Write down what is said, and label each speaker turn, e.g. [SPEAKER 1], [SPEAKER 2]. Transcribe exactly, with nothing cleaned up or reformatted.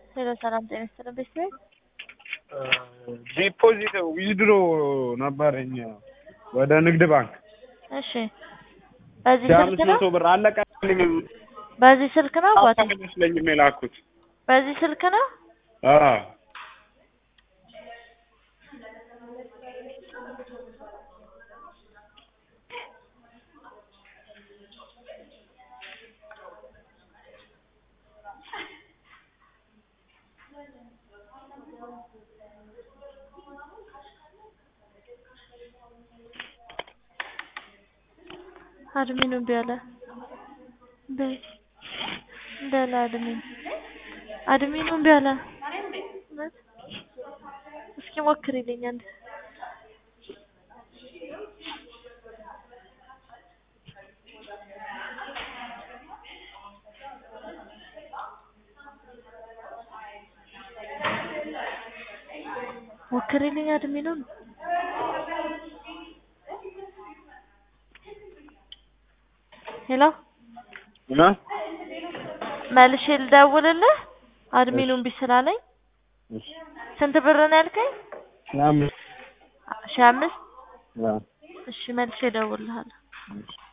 [SPEAKER 1] ሄሎ ሰላም ጤና ይስጥልኝ ቤተሰብ
[SPEAKER 2] ዲፖዚት ዊዝድሮ ነበረኝ ወደ ንግድ ባንክ
[SPEAKER 1] እሺ በዚህ ስልክ ነው
[SPEAKER 2] ብር አለቀልኝ
[SPEAKER 1] በዚህ ስልክ ነው አባቴ
[SPEAKER 2] አይመስለኝም የላኩት
[SPEAKER 1] በዚህ ስልክ ነው
[SPEAKER 2] አዎ
[SPEAKER 1] አድሚኑ ቢያለ በይ እንዳለ አድሚን አድሚኑ ቢያለ እስኪ ሞክሪልኝ አንድ ሞክሪልኝ አድሚኑን ሄሎ
[SPEAKER 2] እና
[SPEAKER 1] መልሼ ልደውልልህ አድሚኑን ቢስላለኝ ስንት ብር ነው ያልከኝ
[SPEAKER 2] ሺህ አምስት
[SPEAKER 1] ሺህ አምስት
[SPEAKER 2] አዎ
[SPEAKER 1] እሺ መልሼ እደውልልሃለሁ